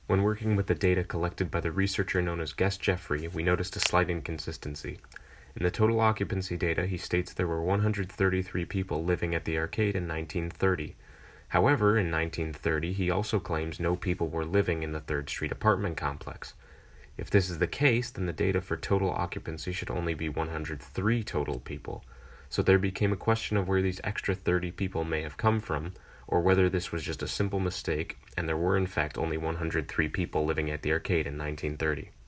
When working with the data collected by the researcher known as Guest Jeffrey, we noticed a slight inconsistency. In the total occupancy data, he states there were 133 people living at the arcade in 1930. However, in 1930, he also claims no people were living in the 3rd Street apartment complex. If this is the case, then the data for total occupancy should only be 103 total people. So there became a question of where these extra 30 people may have come from, or whether this was just a simple mistake and there were in fact only 103 people living at the arcade in 1930.